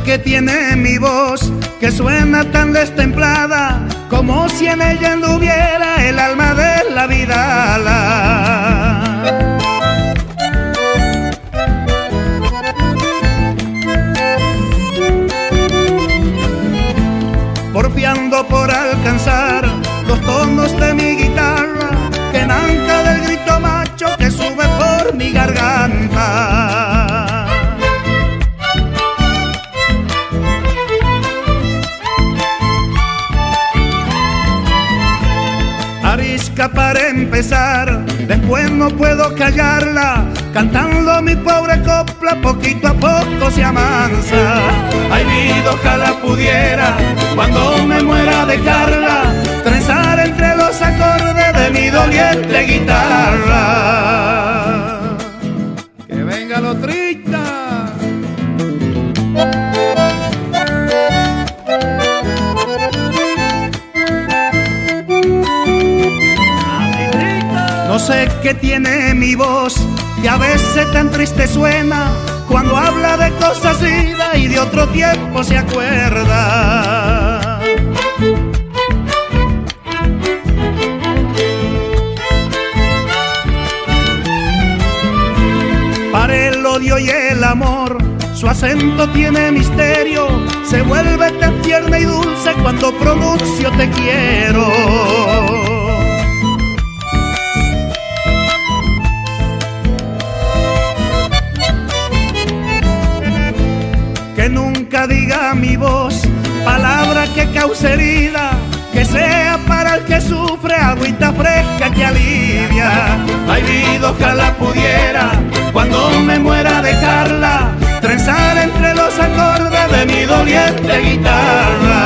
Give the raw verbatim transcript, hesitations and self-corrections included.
que tiene mi voz, que suena tan destemplada, como si en ella anduviera el alma de la vidala. Porfiando por alcanzar los tonos de mi guitarra, que nanca del grito macho que sube por mi garganta. Arisca para empezar, después no puedo callarla, cantando mi pobre copla poquito a poco se amansa. Ay, vida, ojalá pudiera, cuando me muera dejarla, trenzar entre los acordes de mi doliente guitarra. Que venga lo triste. No sé qué tiene mi voz, que a veces tan triste suena, cuando habla de cosas idas y de otro tiempo se acuerda. Para el odio y el amor, su acento tiene misterio, se vuelve tan tierna y dulce cuando pronuncio te quiero. Que nunca diga mi voz palabra que cause herida, que sea para el que sufre agüita fresca que alivia. Ay, vida, ojalá pudiera, cuando me muera dejarla, trenzar entre los acordes de mi doliente guitarra.